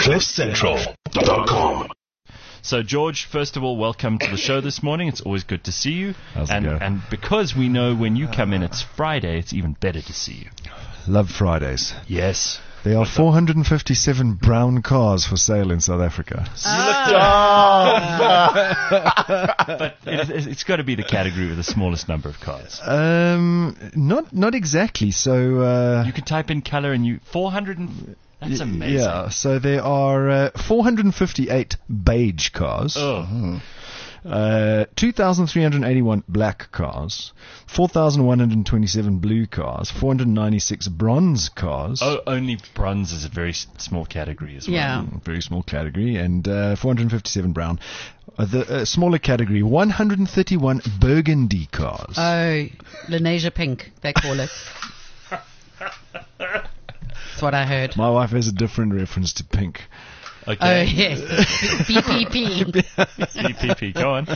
CliffCentral.com. So, George, first of all, welcome to the show this morning. It's always good to see you. How's it going? And because we know when you come in it's Friday, it's even better to see you. Love Fridays. Yes. There are 457 brown cars for sale in South Africa. But it's got to be the category with the smallest number of cars. Not exactly. So You can type in color and 400 and... That's amazing. Yeah. So there are 458 beige cars. Oh. 2,381 black cars, 4,127 blue cars, 496 bronze cars. Oh, only bronze is a very small category as well. Yeah. Very small category, and 457 brown. The smaller category, 131 burgundy cars. Oh, Lenasia Pink, they call it. That's what I heard. My wife has a different reference to pink. Oh, Okay. yes. BPP. EPP, go on.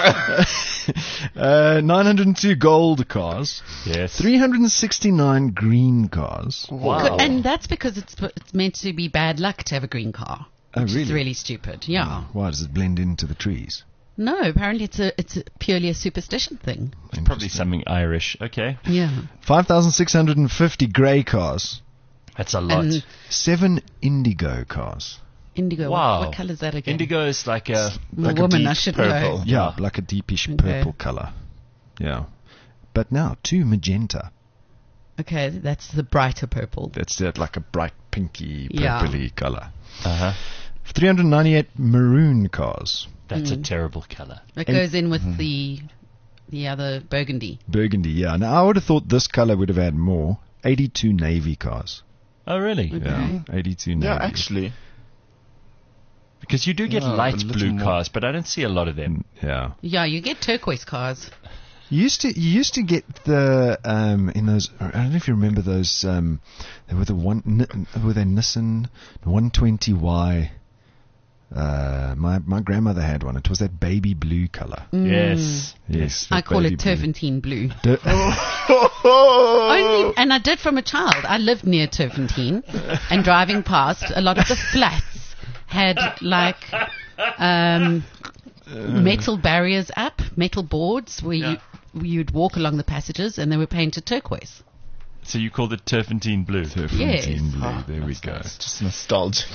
902 gold cars, Yes. 369 green cars. Wow. And that's because it's meant to be bad luck to have a green car. Oh, Which is really? really stupid. Yeah. Why does it blend into the trees? No, apparently it's purely a superstition thing. Probably something Irish. Okay. Yeah. 5,650 grey cars, That's a lot. And 7 indigo cars. indigo. Wow. What color is that again? Indigo is like a... I'm a like a woman, deep I should purple. know. Yeah, like a deepish Okay. purple color. Yeah. But now, 2 magenta. Okay, that's the brighter purple. That's like a bright pinky, Yeah. purpley color. Uh-huh. 398 maroon cars. That's a terrible color. That goes in with the other burgundy. Burgundy, yeah. Now, I would have thought this color would have had more. 82 navy cars. Oh, really? Yeah, 82 navy. Yeah, actually. Because you do get Yeah, light a little blue more. cars, but I don't see a lot of them. Yeah. Yeah, you get turquoise cars. You used to get the in those. I don't know if you remember those. They were the Nissan 120Y. My grandmother had one. It was that baby blue color. Yes. Yes, I that call baby it blue. turpentine blue. Oh. Only, and I did from a child. I lived near Turpentine, and driving past, a lot of the flats had like metal barriers up, metal boards where you'd walk along the passages, and they were painted turquoise. So you called it turpentine blue. Turpentine Yes. blue. There we go. Just nostalgic.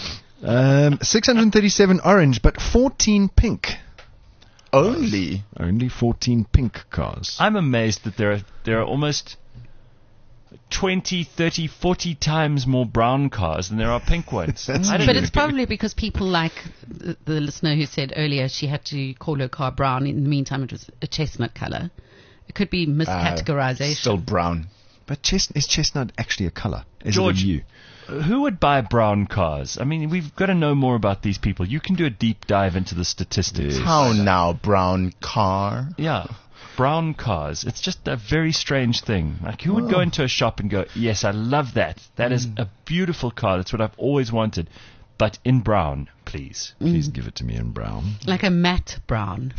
637 orange, but 14 pink. Only. Only 14 pink cars. I'm amazed that there are almost 20, 30, 40 times more brown cars than there are pink ones. I don't But know. it's probably because people like the listener who said earlier she had to call her car brown. In the meantime, it was a chestnut color. It could be miscategorization. Still brown. But is chestnut actually a color? Is George, it a hue? Who would buy brown cars? I mean, we've got to know more about these people. You can do a deep dive into the statistics. Yes. How now, brown car? Yeah, brown cars. It's just a very strange thing. Like, who would go into a shop and go, yes, I love that. That is a beautiful car. That's what I've always wanted. But in brown, please. Please give it to me in brown. Like a matte brown.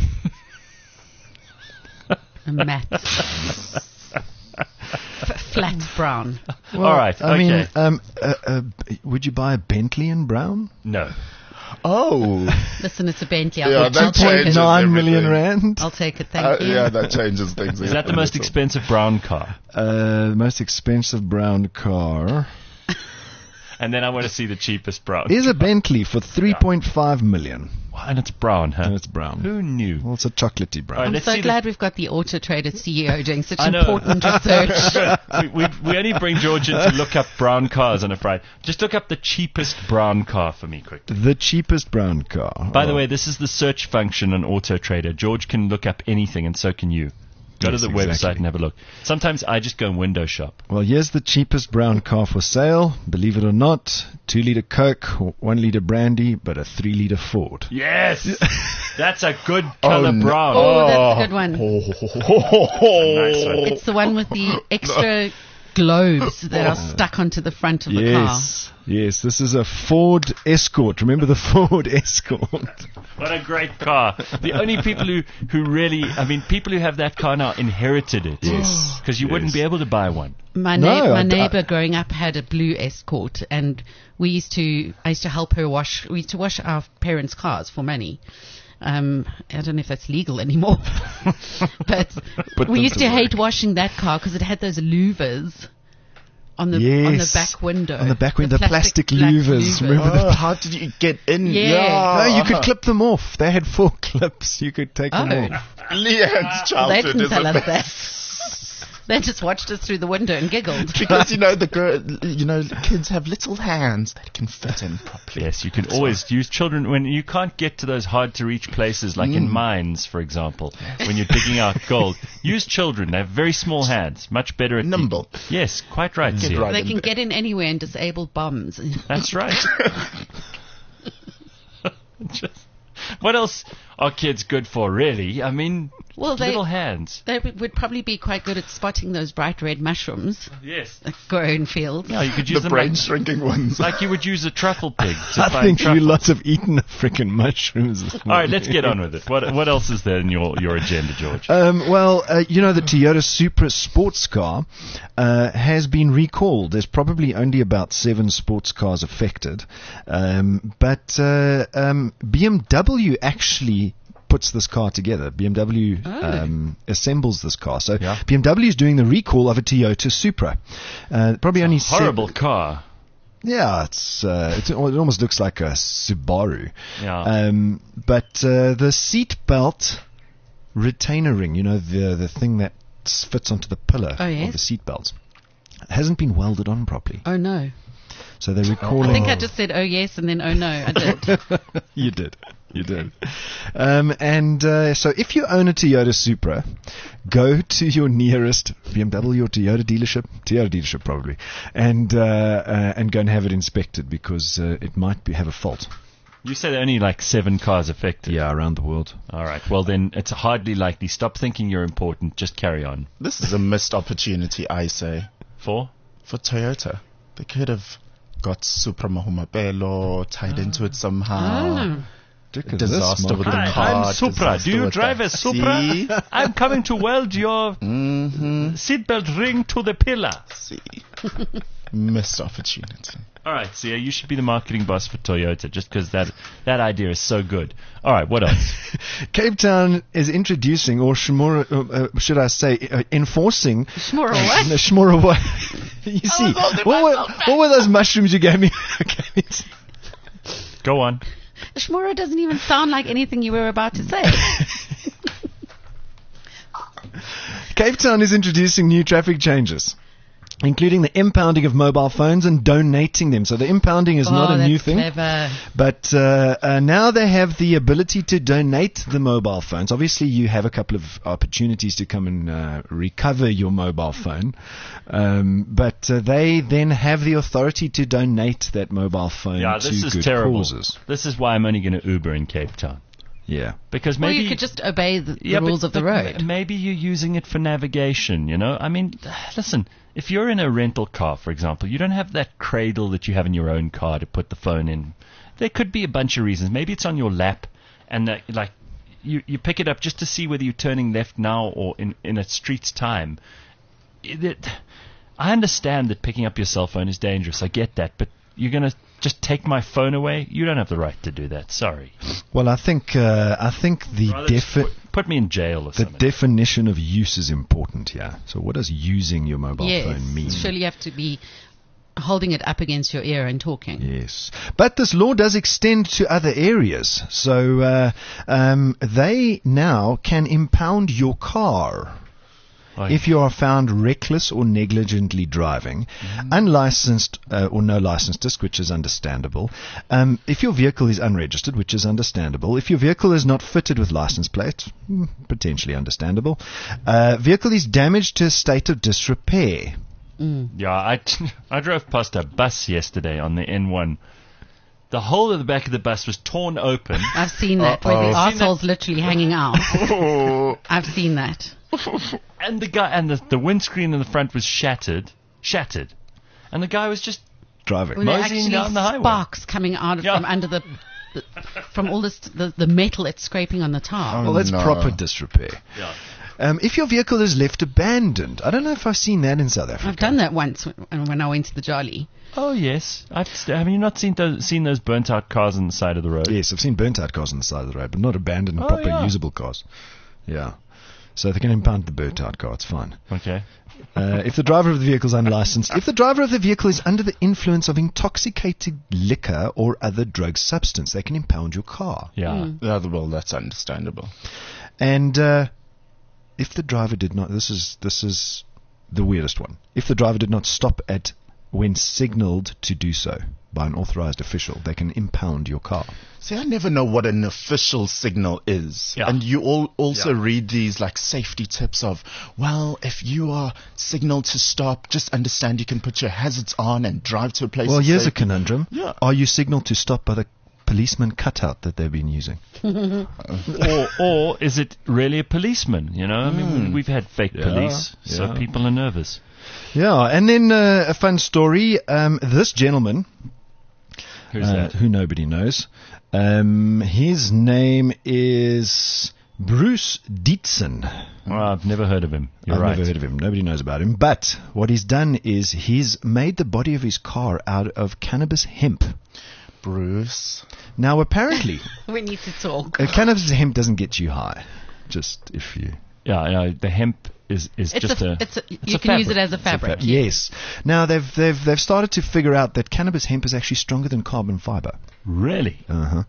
A matte. Flat brown. All right, I okay. mean, would you buy a Bentley in brown? No. Oh. Listen, it's a Bentley. Yeah, I'll that take changes it. 9 million everything. rand. I'll take it. Thank you. Yeah, that changes things. Is that the most expensive brown car? The most expensive brown car And then I want to see the cheapest brown. is a Bentley for 3.5 million. And it's brown, huh? And it's brown. Who knew? Well, it's a chocolatey brown. All right, I'm let's so see glad we've got the Auto Trader CEO doing such I know. important research. we only bring George in to look up brown cars on a Friday. Just look up the cheapest brown car for me quickly. The cheapest brown car. By the way, this is the search function on Auto Trader. George can look up anything, and so can you. Go Yes, to the exactly. website and have a look. Sometimes I just go and window shop. Well, here's the cheapest brown car for sale. Believe it or not, 2-liter Coke, 1-liter brandy, but a 3-liter Ford. Yes! That's a good color no. brown. Oh, that's a good one. Nice one. It's the one with the extra globes that are stuck onto the front of the car. Yes, this is a Ford Escort. Remember the Ford Escort? What a great car. The only people who really, I mean, people who have that car now inherited it. Yes. Because you wouldn't be able to buy one. My neighbor growing up had a blue Escort, and I used to help her wash. We used to wash our parents' cars for money. I don't know if that's legal anymore, but we used to hate washing that car because it had those louvers on the back window. On the back window, the plastic louvers. Remember how did you get in? Yeah. No, you could clip them off. They had 4 clips. You could take them off. Leanne's They childhood didn't is tell a us mess. that. They just watched us through the window and giggled. Because kids have little hands that can fit in properly. Yes, you can always use children when you can't get to those hard to reach places, like in mines, for example, when you're digging out gold. Use children. They have very small hands, much better at Nimble. Yes, quite right. Get Sia. right. They can get in anywhere and disable bombs. That's right. What else are kids good for, really? I mean, Well, little hands. They would probably be quite good at spotting those bright red mushrooms Yes. that grow in fields. Yeah, you could use The them brain shrinking ones. like you would use a truffle pig to I find think you truffles. lots have eaten the freaking mushrooms. This All right, morning. let's get on with it. What else is there in your agenda, George? The Toyota Supra sports car has been recalled. There's probably only about 7 sports cars affected. But BMW actually puts this car together. BMW assembles this car. So Yeah. BMW is doing the recall of a Toyota Supra. Probably only Horrible car. Yeah, it almost looks like a Subaru. Yeah. But the seat belt retainer ring, the thing that fits onto the pillar Oh, yes. of the seat belts, hasn't been welded on properly. Oh, no. So they're recalling. I think I just said, oh, yes, and then, oh, no, I did. You did. So if you own a Toyota Supra, go to your nearest BMW or Toyota dealership probably, and go and have it inspected because it might have a fault. You said only like 7 cars affected. Yeah, around the world. All right. Well, then it's hardly likely. Stop thinking you're important. Just carry on. This is a missed opportunity, I say, For Toyota. They could have got Supra Mahumapelo tied into it somehow. Disaster with the Hi, car. I'm Supra. disaster Do you with drive the- a Supra? See? I'm coming to weld your seatbelt ring to the pillar. See. Missed opportunity. All right, Sia, you should be the marketing boss for Toyota just because that idea is so good. All right, what else? Cape Town is introducing, or should I say, enforcing. Shmora what? No, Shmora what? You see, what were those mushrooms you gave me? Go on. Shmora doesn't even sound like anything you were about to say. Cape Town is introducing new traffic changes, including the impounding of mobile phones and donating them. So the impounding is not a that's new thing. Clever. But now they have the ability to donate the mobile phones. Obviously, you have a couple of opportunities to come and recover your mobile phone. But they then have the authority to donate that mobile phone Yeah, to this is good terrible. causes. This is why I'm only going to Uber in Cape Town. Yeah. Because Well, maybe you could just obey the but- rules of the but road. Maybe you're using it for navigation, I mean, listen, if you're in a rental car, for example, you don't have that cradle that you have in your own car to put the phone in. There could be a bunch of reasons. Maybe it's on your lap and you pick it up just to see whether you're turning left now or in a street's time. I understand that picking up your cell phone is dangerous. I get that, but you're going to just take my phone away? You don't have the right to do that. Sorry. Well, I think the Rather just put me in jail or the something. definition of use is important here. So what does using your mobile Yes. phone mean? Surely you have to be holding it up against your ear and talking. Yes. But this law does extend to other areas. So they now can impound your car if you are found reckless or negligently driving, unlicensed or no license disc, which is understandable. If your vehicle is unregistered, which is understandable. If your vehicle is not fitted with license plates, potentially understandable. Vehicle is damaged to a state of disrepair. Yeah, I drove past a bus yesterday on the N1. The whole of the back of the bus was torn open. I've seen that, where the arsehole's literally hanging out. I've seen that. And the guy and the windscreen in the front was shattered. shattered. And the guy was just Driving. When there are moseying actually down the highway. sparks coming out from under from all the metal it's scraping on the tar. Well, that's no. proper disrepair. Yeah. If your vehicle is left abandoned, I don't know if I've seen that in South Africa. I've done that once when I went to the Jolly. Oh, yes. Have you not seen those burnt-out cars on the side of the road? Yes, I've seen burnt-out cars on the side of the road, but not abandoned, proper yeah. usable cars. Yeah. So they can impound the burnt-out car. It's fine. Okay. If the driver of the vehicle is unlicensed, if the driver of the vehicle is under the influence of intoxicating liquor or other drug substance, they can impound your car. Yeah. Yeah, well, that's understandable. And if the driver did not, this is the weirdest one. If the driver did not stop when signaled to do so by an authorized official, they can impound your car. See, I never know what an official signal is. Yeah. And you also read these like safety tips of, well, if you are signaled to stop, just understand you can put your hazards on and drive to a place. Well, of here's a safety. conundrum. Yeah. Are you signaled to stop by the policeman cutout that they've been using? or is it really a policeman? You know, I mean, we've had fake police, so yeah. people are nervous. Yeah, and then a fun story. This gentleman, Who's that? who nobody knows, his name is Bruce Dietzen. Well, I've never heard of him. You're I've right. never heard of him. Nobody knows about him. But what he's done is he's made the body of his car out of cannabis hemp. Bruce. Now, apparently, We need to talk. cannabis hemp doesn't get you high. Just if you... Yeah, the hemp is It's just you a can use fabric. it as a fabric. Yes. Now, they've started to figure out that cannabis hemp is actually stronger than carbon fiber. Really? Uh-huh.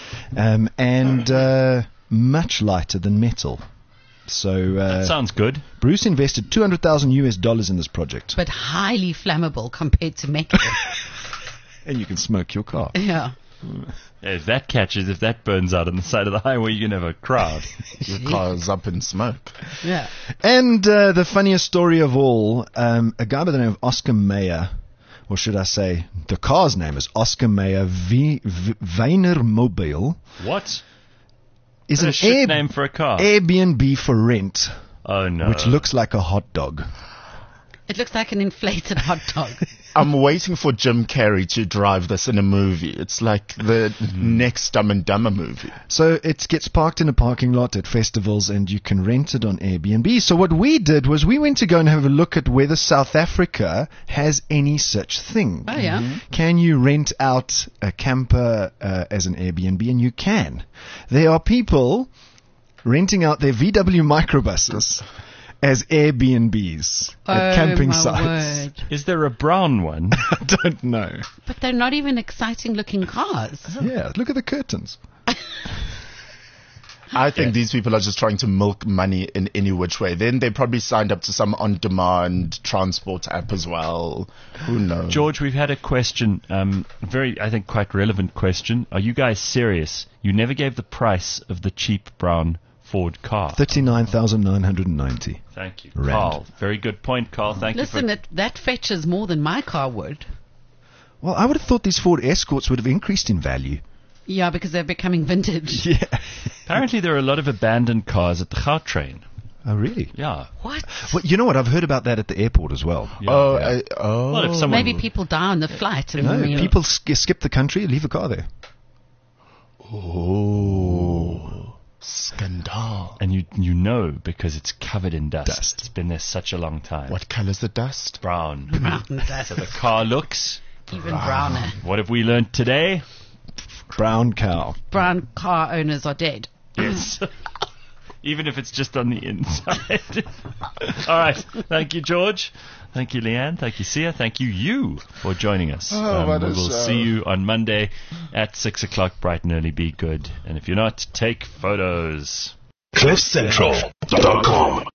And much lighter than metal. So That sounds good. Bruce invested $200,000 in this project, But highly flammable compared to metal. and you can smoke your car. Yeah. If that burns out on the side of the highway, you can have a crowd. Your car's up in smoke. Yeah. And the funniest story of all, a guy by the name of Oscar Mayer, or should I say, the car's name is Oscar Mayer Wienermobile, What? is What an a shit name for a car. Airbnb for rent, Oh, no. which looks like a hot dog. It looks like an inflated hot dog. I'm waiting for Jim Carrey to drive this in a movie. It's like the next Dumb and Dumber movie. So it gets parked in a parking lot at festivals, and you can rent it on Airbnb. So what we did was we went to go and have a look at whether South Africa has any such thing. Oh, yeah. Can you rent out a camper as an Airbnb? And you can. There are people renting out their VW microbuses as Airbnbs at camping my sites. word. Is there a brown one? I don't know. But they're not even exciting looking cars. Yeah, look at the curtains. I think these people are just trying to milk money in any which way. Then they probably signed up to some on-demand transport app as well. Who knows? George, we've had a question, very, I think, quite relevant question. Are you guys serious? You never gave the price of the cheap brown Ford car. 39,990. Thank you. Rand. Carl, very good point, Carl. Thank Listen, you. that fetches more than my car would. Well, I would have thought these Ford Escorts would have increased in value. Yeah, because they're becoming vintage. Yeah. Apparently there are a lot of abandoned cars at the Gautrain. Oh, really? Yeah. What? Well, you know what? I've heard about that at the airport as well. Yeah. Well, if someone Maybe people die on the flight. And No, you know, people skip the country, leave a car there. Oh, scandal. And you know because it's covered in dust. Dust. It's been there such a long time. What color's the dust? Brown. brown dust. So the car looks. Even browner. What have we learned today? Brown cow. Brown car owners are dead. Yes. Even if it's just on the inside. All right. Thank you, George. Thank you, Leanne. Thank you, Sia. Thank you for joining us. What a we will show. see you on Monday at 6 o'clock, bright and early. Be good. And if you're not, take photos. CliffCentral.com